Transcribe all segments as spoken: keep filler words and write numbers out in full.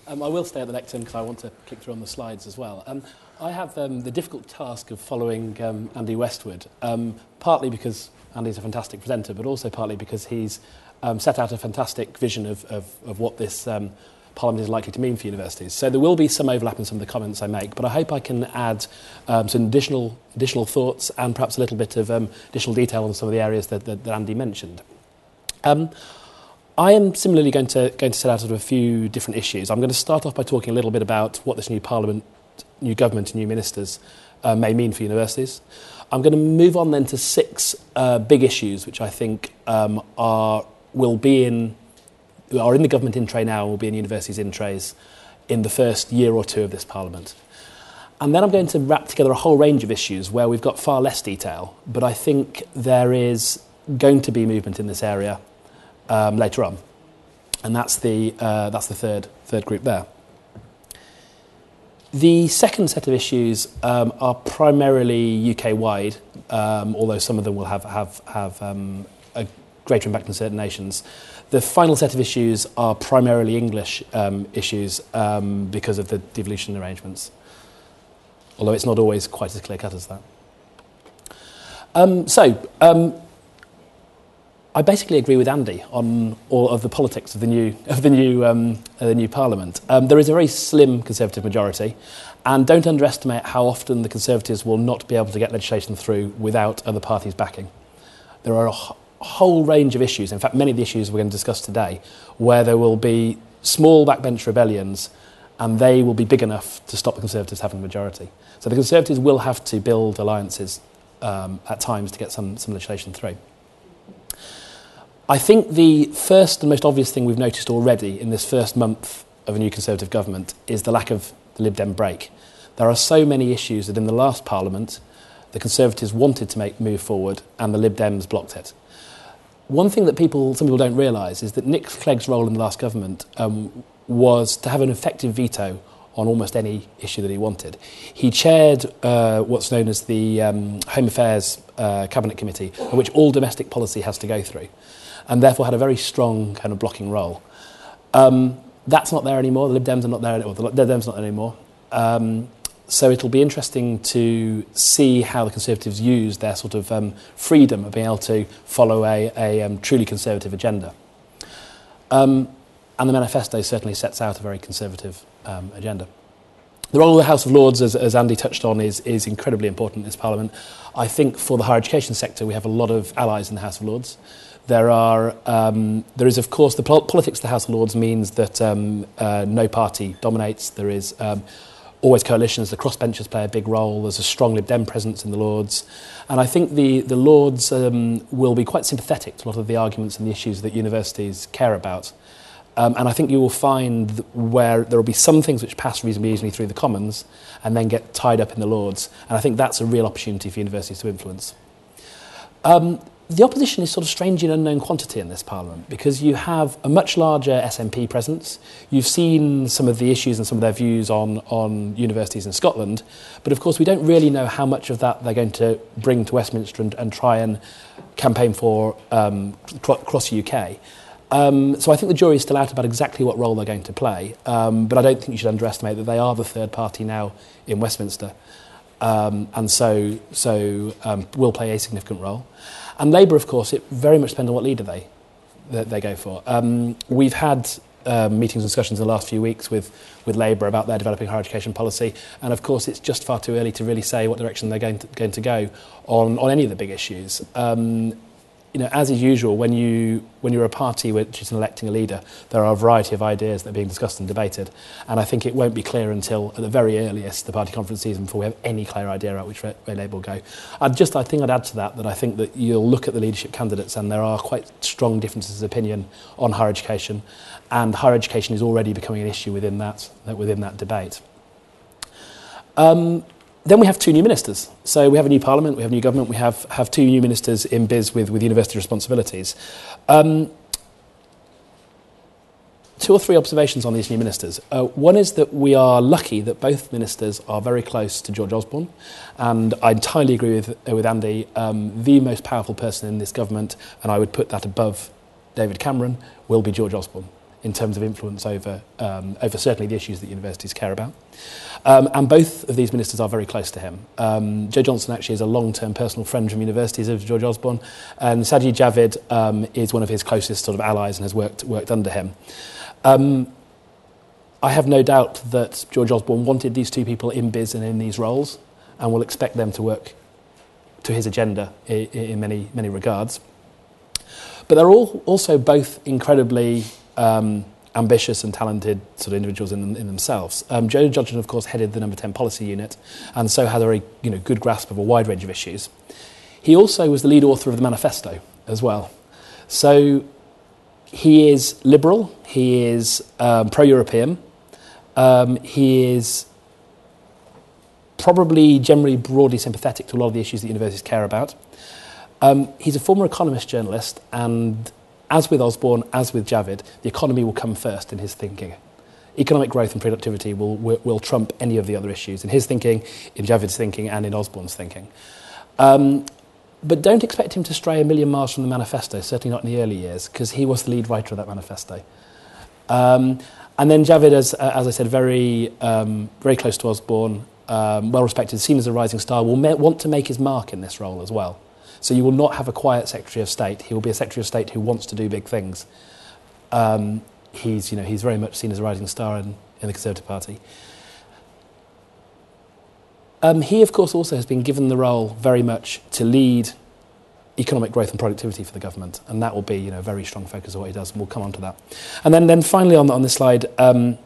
Um, I will stay at the lectern because I want to click through on the slides as well. Um, I have um, the difficult task of following um, Andy Westwood, um, partly because Andy's a fantastic presenter, but also partly because he's um, set out a fantastic vision of, of, of what this um, Parliament is likely to mean for universities. So there will be some overlap in some of the comments I make, but I hope I can add um, some additional additional thoughts and perhaps a little bit of um, additional detail on some of the areas that, that, that Andy mentioned. Um, I am similarly going to going to set out sort of a few different issues. I'm going to start off by talking a little bit about what this new Parliament, new government and new ministers uh, may mean for universities. I'm going to move on then to six uh, big issues which I think um, are will be in are in the government in tray now and will be in universities in trays in the first year or two of this Parliament. And then I'm going to wrap together a whole range of issues where we've got far less detail, but I think there is going to be movement in this area Um, later on, and that's the uh, that's the third third group there. The second set of issues um, are primarily U K wide, um, although some of them will have have have um, a greater impact in certain nations. The final set of issues are primarily English um, issues um, because of the devolution arrangements, although it's not always quite as clear cut as that. Um, so. Um, I basically agree with Andy on all of the politics of the new of the new um, uh, the new Parliament. Um, there is a very slim Conservative majority, and don't underestimate how often the Conservatives will not be able to get legislation through without other parties backing. There are a h- whole range of issues, in fact many of the issues we're going to discuss today, where there will be small backbench rebellions and they will be big enough to stop the Conservatives having a majority. So the Conservatives will have to build alliances um, at times to get some, some legislation through. I think the first and most obvious thing we've noticed already in this first month of a new Conservative government is the lack of the Lib Dem break. There are so many issues that in the last Parliament the Conservatives wanted to make move forward and the Lib Dems blocked it. One thing that people, some people don't realise is that Nick Clegg's role in the last government um, was to have an effective veto on almost any issue that he wanted. He chaired uh, what's known as the um, Home Affairs uh, Cabinet Committee, which all domestic policy has to go through, and therefore had a very strong kind of blocking role. Um, that's not there anymore. The Lib Dems are not there, or the Lib Dems are not there anymore. Um, so it'll be interesting to see how the Conservatives use their sort of um, freedom of being able to follow a, a um, truly Conservative agenda. Um, and the manifesto certainly sets out a very Conservative um, agenda. The role of the House of Lords, as, as Andy touched on, is, is incredibly important in this Parliament. I think for the higher education sector, we have a lot of allies in the House of Lords. There are, um, there is, of course, the pol- politics of the House of Lords means that um, uh, no party dominates. There is um, always coalitions. The crossbenchers play a big role. There's a strong Lib Dem presence in the Lords. And I think the, the Lords um, will be quite sympathetic to a lot of the arguments and the issues that universities care about. Um, and I think you will find where there will be some things which pass reasonably easily through the Commons and then get tied up in the Lords. And I think that's a real opportunity for universities to influence. Um, The opposition is sort of strangely an unknown quantity in this Parliament because you have a much larger S N P presence. You've seen some of the issues and some of their views on, on universities in Scotland, but of course we don't really know how much of that they're going to bring to Westminster and, and try and campaign for um, across the U K. Um, so I think the jury is still out about exactly what role they're going to play, um, but I don't think you should underestimate that they are the third party now in Westminster, um, and so, so um, will play a significant role. And Labour, of course, it very much depends on what leader they they, they go for. Um, we've had um, meetings and discussions in the last few weeks with, with Labour about their developing higher education policy, and of course it's just far too early to really say what direction they're going to, going to go on, on any of the big issues. Um, you know, as is usual, when you when you're a party which is electing a leader, there are a variety of ideas that are being discussed and debated, and I think it won't be clear until at the very earliest the party conference season before we have any clear idea about which way Labour will go. I'd just, I think I'd add to that that I think that you'll look at the leadership candidates and there are quite strong differences of opinion on higher education, and higher education is already becoming an issue within that within that debate. Um, Then we have two new ministers. So we have a new Parliament, we have a new government, we have, have two new ministers in biz with, with university responsibilities. Um, two or three observations on these new ministers. Uh, one is that we are lucky that both ministers are very close to George Osborne, and I entirely agree with, with Andy, um, the most powerful person in this government, and I would put that above David Cameron, will be George Osborne. in terms of influence over, um, over certainly the issues that universities care about. Um, and both of these ministers are very close to him. Um, Jo Johnson actually is a long-term personal friend from universities of George Osborne, and Sajid Javid um, is one of his closest sort of allies and has worked, worked under him. Um, I have no doubt that George Osborne wanted these two people in biz and in these roles, and will expect them to work to his agenda in, in many, many regards. But they're all also both incredibly um, ambitious and talented sort of individuals in, in themselves. Um, Jo Johnson, of course, headed the Number ten Policy Unit, and so had a very you know, good grasp of a wide range of issues. He also was the lead author of the manifesto as well. So he is liberal, he is um, pro-European, um, he is probably generally broadly sympathetic to a lot of the issues that universities care about. Um, he's a former economist journalist, and as with Osborne, as with Javid, the economy will come first in his thinking. Economic growth and productivity will, will, will trump any of the other issues in his thinking, in Javid's thinking, and in Osborne's thinking. Um, but don't expect him to stray a million miles from the manifesto, certainly not in the early years, because he was the lead writer of that manifesto. Um, and then Javid, as, as I said, very, um, very close to Osborne, um, well-respected, seen as a rising star, will ma- want to make his mark in this role as well. So you will not have a quiet Secretary of State. He will be a Secretary of State who wants to do big things. Um, he's, you know, he's very much seen as a rising star in, in the Conservative Party. Um, he, of course, also has been given the role very much to lead economic growth and productivity for the government, and that will be, you know, a very strong focus of what he does, and we'll come on to that. And then, then finally on, on this slide, um,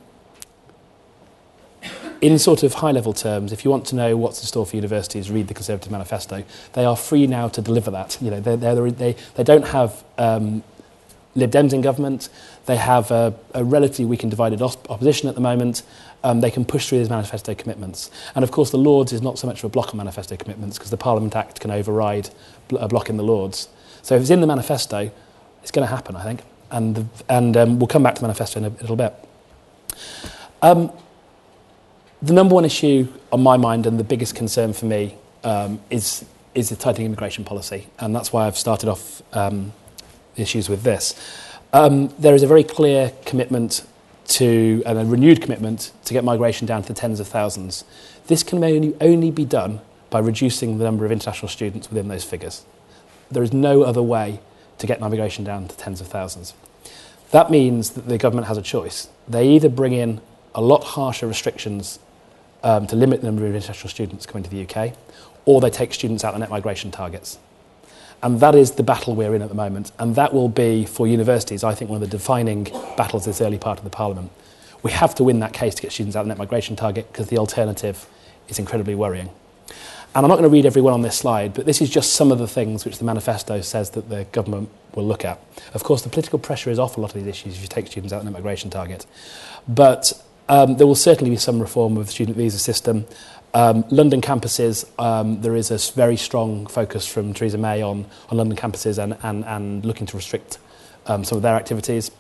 in sort of high-level terms, if you want to know what's in store for universities, read the Conservative Manifesto. They are free now to deliver that. You know, they're, they're, they they don't have um, Lib Dems in government. They have a, a relatively weak and divided op- opposition at the moment. Um, they can push through these manifesto commitments. And of course, the Lords is not so much of a block on manifesto commitments because the Parliament Act can override bl- a block in the Lords. So if it's in the manifesto, it's going to happen, I think. And the, and um, we'll come back to the manifesto in a, a little bit. Um, The number one issue on my mind and the biggest concern for me um, is is the tightening immigration policy, and that's why I've started off um, issues with this. Um, there is a very clear commitment to, and a renewed commitment to get migration down to the tens of thousands. This can only, only be done by reducing the number of international students within those figures. There is no other way to get migration down to tens of thousands. That means that the government has a choice. They either bring in a lot harsher restrictions Um, to limit the number of international students coming to the U K, or they take students out of the net migration targets. And that is the battle we're in at the moment, and that will be, for universities, I think, one of the defining battles this early part of the Parliament. We have to win that case to get students out of the net migration target, because the alternative is incredibly worrying. And I'm not going to read every one on this slide, but this is just some of the things which the manifesto says that the government will look at. Of course, the political pressure is off a lot of these issues if you take students out of the net migration target. But Um, there will certainly be some reform of the student visa system. Um, London campuses, um, there is a very strong focus from Theresa May on, on London campuses and, and, and looking to restrict um, some of their activities.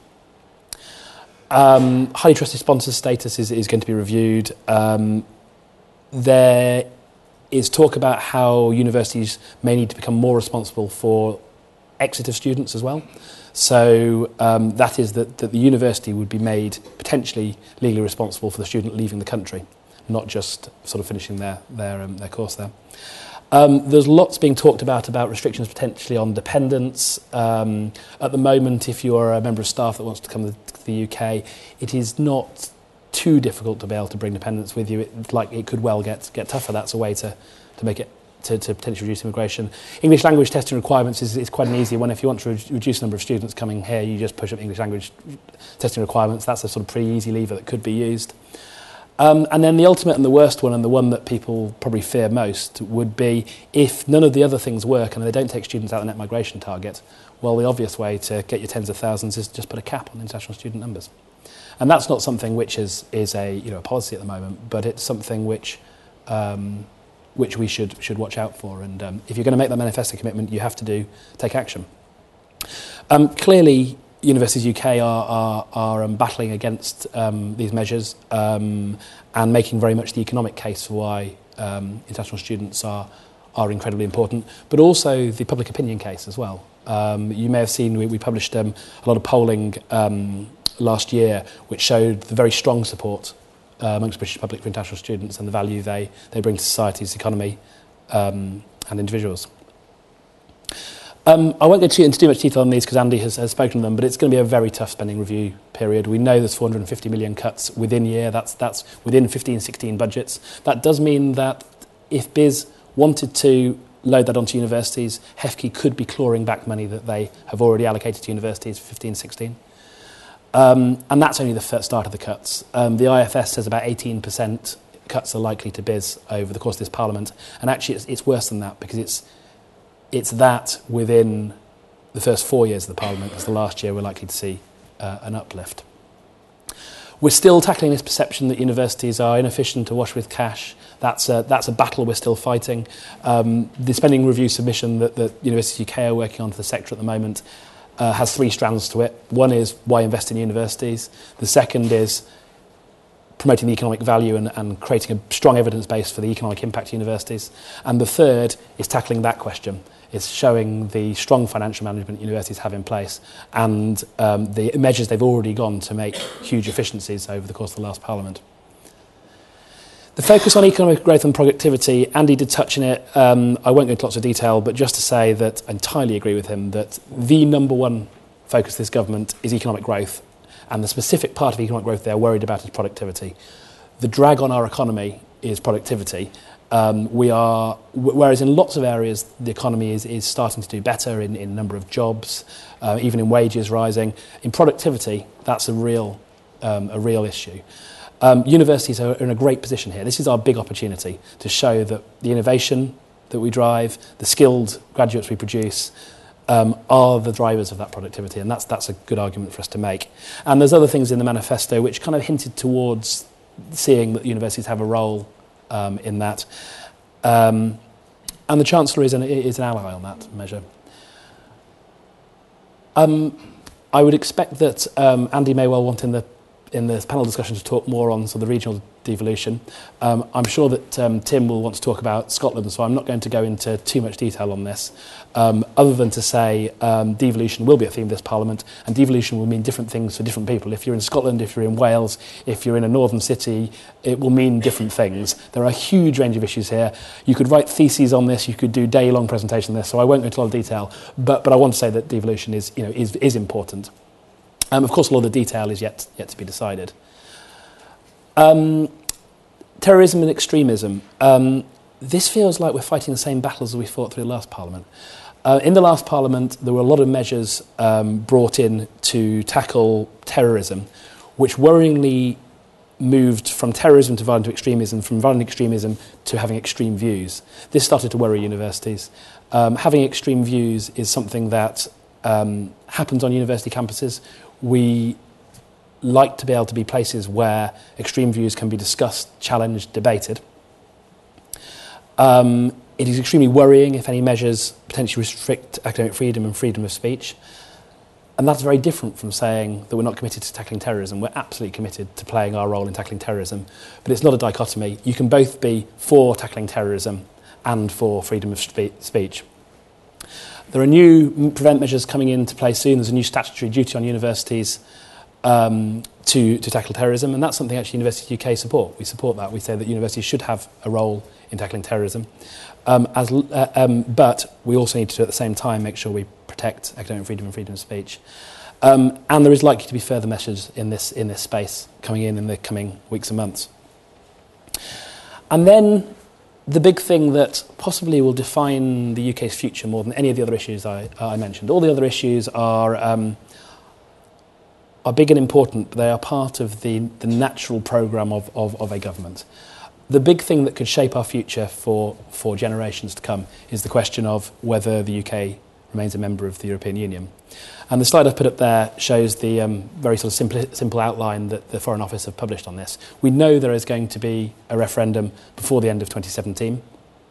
Um, highly trusted sponsor status is, is going to be reviewed. Um, there is talk about how universities may need to become more responsible for exit of students as well. So um, that is that, that the university would be made potentially legally responsible for the student leaving the country, not just sort of finishing their their, um, their course there. Um, there's lots being talked about about restrictions potentially on dependents. Um, at the moment, if you're a member of staff that wants to come to the U K, it is not too difficult to be able to bring dependents with you. It, like, it could well get get tougher. That's a way to, to make it To, to potentially reduce immigration. English language testing requirements is, is quite an easy one. If you want to re- reduce the number of students coming here, you just push up English language testing requirements. That's a sort of pretty easy lever that could be used. Um, and then the ultimate and the worst one, and the one that people probably fear most, would be if none of the other things work and they don't take students out of the net migration target, well, the obvious way to get your tens of thousands is to just put a cap on international student numbers. And that's not something which is, is a, you know, a policy at the moment, but it's something which... Um, which we should should watch out for. And um, if you're going to make that manifesto commitment, you have to do take action. Um, clearly, universities U K are are, are um, battling against um, these measures um, and making very much the economic case for why um, international students are are incredibly important, but also the public opinion case as well. Um, you may have seen we, we published um, a lot of polling um, last year, which showed the very strong support uh, amongst British public for international students and the value they, they bring to society's economy um, and individuals. Um, I won't go too, into too much detail on these because Andy has, has spoken to them, but it's going to be a very tough spending review period. We know there's four hundred fifty million cuts within a year. That's, that's within fifteen sixteen budgets. That does mean that if B I S wanted to load that onto universities, H E F C E could be clawing back money that they have already allocated to universities for fifteen sixteen. Um, and that's only the first start of the cuts. Um, the I F S says about eighteen percent cuts are likely to B I S over the course of this Parliament. And actually it's, it's worse than that because it's It's that within the first four years of the Parliament, as the last year, we're likely to see uh, an uplift. We're still tackling this perception that universities are inefficient, awash with cash. That's a, that's a battle we're still fighting. Um, the spending review submission that, that Universities U K are working on for the sector at the moment uh, has three strands to it. One is why invest in universities. The second is promoting the economic value and, and creating a strong evidence base for the economic impact of universities. And the third is tackling that question. It's showing the strong financial management universities have in place and um, the measures they've already gone to make huge efficiencies over the course of the last Parliament. The focus on economic growth and productivity, Andy did touch on it. Um, I won't go into lots of detail, but just to say that I entirely agree with him that the number one focus of this government is economic growth, and the specific part of economic growth they're worried about is productivity. The drag on our economy is productivity. Um, we are, whereas in lots of areas the economy is, is starting to do better in, in number of jobs, uh, even in wages rising. In productivity, that's a real, um, a real issue. Um, universities are in a great position here. This is our big opportunity to show that the innovation that we drive, the skilled graduates we produce, um, are the drivers of that productivity, and that's that's a good argument for us to make. And there's other things in the manifesto which kind of hinted towards seeing that universities have a role Um, in that. Um, and the Chancellor is an, is an ally on that measure. Um, I would expect that um, Andy may well want in the in the panel discussion to talk more on sort of the regional devolution. Um, I'm sure that um, Tim will want to talk about Scotland, so I'm not going to go into too much detail on this, um, other than to say um, devolution will be a theme of this Parliament, and devolution will mean different things for different people. If you're in Scotland, if you're in Wales, if you're in a northern city, it will mean different things. There are a huge range of issues here. You could write theses on this, you could do day-long presentation on this, so I won't go into a lot of detail, but, but I want to say that devolution is, you know, is, is important. Um, of course, a lot of the detail is yet yet to be decided. Um, terrorism and extremism. Um, this feels like we're fighting the same battles as we fought through the last Parliament. Uh, in the last Parliament, there were a lot of measures um, brought in to tackle terrorism, which worryingly moved from terrorism to violent extremism, from violent extremism to having extreme views. This started to worry universities. Um, having extreme views is something that um, happens on university campuses. We like to be able to be places where extreme views can be discussed, challenged, debated. Um, it is extremely worrying if any measures potentially restrict academic freedom and freedom of speech. And that's very different from saying that we're not committed to tackling terrorism. We're absolutely committed to playing our role in tackling terrorism. But it's not a dichotomy. You can both be for tackling terrorism and for freedom of spe- speech. There are new prevent measures coming into play soon. There's a new statutory duty on universities um, to, to tackle terrorism, and that's something actually Universities U K support. We support that. We say that universities should have a role in tackling terrorism. Um, as, uh, um, but we also need to, at the same time, make sure we protect academic freedom and freedom of speech. Um, and there is likely to be further measures in this, in this space coming in in the coming weeks and months. And then the big thing that possibly will define the U K's future more than any of the other issues I, I mentioned. All the other issues are um, are big and important, but they are part of the, the natural programme of, of, of a government. The big thing that could shape our future for, for generations to come is the question of whether the U K remains a member of the European Union. And the slide I've put up there shows the um, very sort of simple, simple outline that the Foreign Office have published on this. We know there is going to be a referendum before the end of twenty seventeen.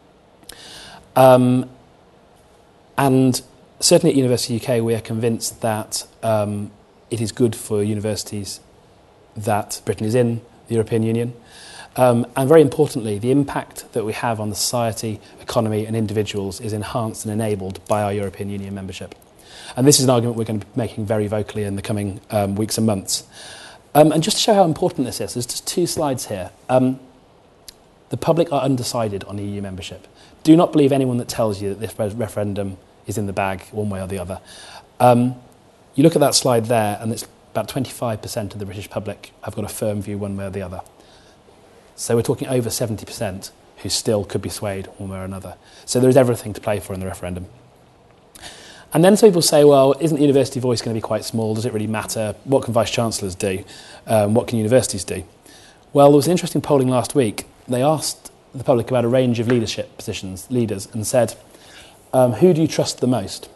Um, and certainly at University U K, we are convinced that um, it is good for universities that Britain is in the European Union. Um, and very importantly, the impact that we have on the society, economy and individuals is enhanced and enabled by our European Union membership. And this is an argument we're going to be making very vocally in the coming um, weeks and months. Um, and just to show how important this is, there's just two slides here. Um, the public are undecided on E U membership. Do not believe anyone that tells you that this re- referendum is in the bag one way or the other. Um, you look at that slide there, and it's about twenty-five percent of the British public have got a firm view one way or the other. So we're talking over seventy percent who still could be swayed one way or another. So there is everything to play for in the referendum. And then some people say, well, isn't the university voice going to be quite small? Does it really matter? What can vice-chancellors do? Um, what can universities do? Well, there was interesting polling last week. They asked the public about a range of leadership positions, leaders, and said, um, who do you trust the most?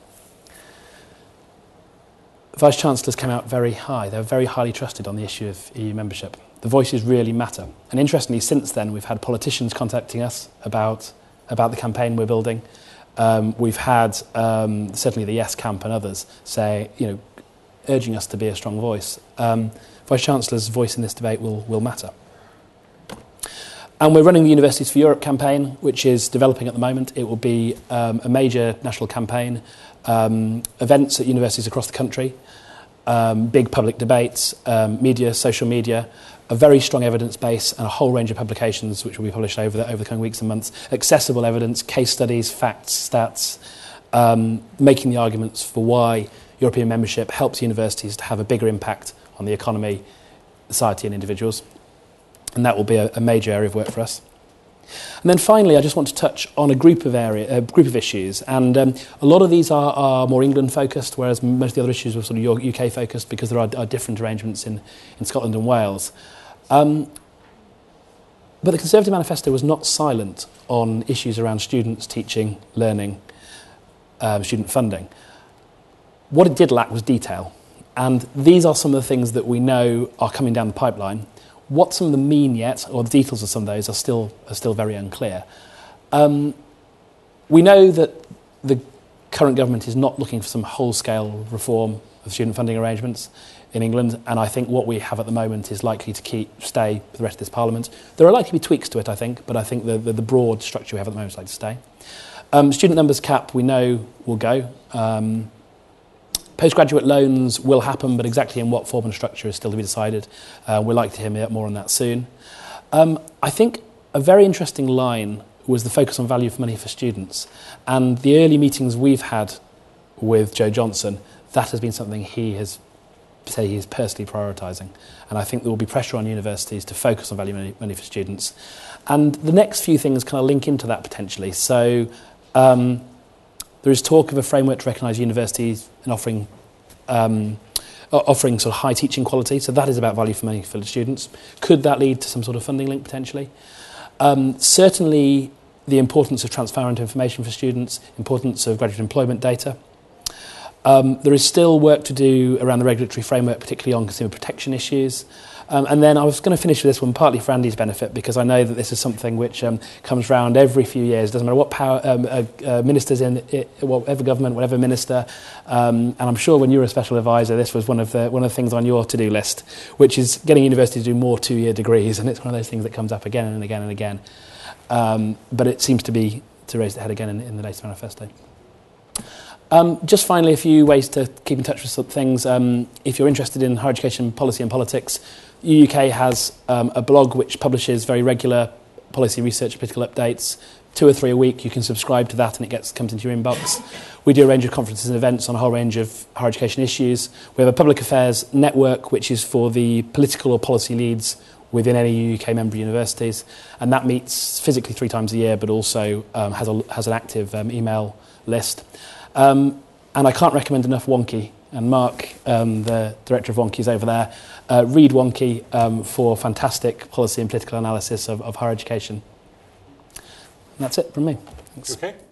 Vice-chancellors came out very high. They were very highly trusted on the issue of E U membership. The voices really matter. And interestingly, since then, we've had politicians contacting us about, about the campaign we're building. Um, we've had um, certainly the Yes Camp and others say, you know, urging us to be a strong voice. Um, Vice-Chancellor's voice in this debate will, will matter. And we're running the Universities for Europe campaign, which is developing at the moment. It will be um, a major national campaign, um, events at universities across the country, um, big public debates, um, media, social media, a very strong evidence base and a whole range of publications which will be published over the, over the coming weeks and months. Accessible evidence, case studies, facts, stats, um, making the arguments for why European membership helps universities to have a bigger impact on the economy, society and individuals. And that will be a, a major area of work for us. And then finally, I just want to touch on a group of area, a group of issues. And um, a lot of these are, are more England-focused, whereas most of the other issues are sort of U K-focused because there are, are different arrangements in, in Scotland and Wales. Um, but the Conservative Manifesto was not silent on issues around students, teaching, learning, um, student funding. What it did lack was detail. And these are some of the things that we know are coming down the pipeline. What some of them mean yet, or the details of some of those, are still are still very unclear. Um, we know that the current government is not looking for some whole-scale reform of student funding arrangements in England, and I think what we have at the moment is likely to keep stay for the rest of this Parliament. There are likely to be tweaks to it, I think, but I think the, the, the broad structure we have at the moment is likely to stay. Um, student numbers cap, we know, will go. Um, Postgraduate loans will happen, but exactly in what form and structure is still to be decided. Uh, we're likely to hear more on that soon. Um, I think a very interesting line was the focus on value for money for students. And the early meetings we've had with Joe Johnson, that has been something he has said he is personally prioritising. And I think there will be pressure on universities to focus on value money, money for students. And the next few things kind of link into that potentially. So um, there is talk of a framework to recognise universities and offering um, offering sort of high teaching quality. So that is about value for money for the students. Could that lead to some sort of funding link potentially? Um, certainly the importance of transparent information for students, importance of graduate employment data. Um, there is still work to do around the regulatory framework, particularly on consumer protection issues. Um, and then I was going to finish with this one partly for Andy's benefit, because I know that this is something which um, comes round every few years. It doesn't matter what power um, uh, uh, ministers in it, whatever government, whatever minister. Um, and I'm sure when you were a special advisor, this was one of the one of the things on your to-do list, which is getting universities to do more two-year degrees. And it's one of those things that comes up again and again and again. Um, but it seems to be to raise its head again in, in the latest manifesto. Um, just finally, a few ways to keep in touch with some things. Um, if you're interested in higher education policy and politics, U U K has um, a blog which publishes very regular policy research and political updates, two or three a week. You can subscribe to that and it gets comes into your inbox. We do a range of conferences and events on a whole range of higher education issues. We have a public affairs network which is for the political or policy leads within any U K member universities, and that meets physically three times a year, but also um, has, a, has an active um, email list. Um, and I can't recommend enough Wonkhe. And Mark, um, the director of Wonkhe, is over there. Uh, read Wonkhe um, for fantastic policy and political analysis of, of higher education. And that's it from me. Thanks. Okay.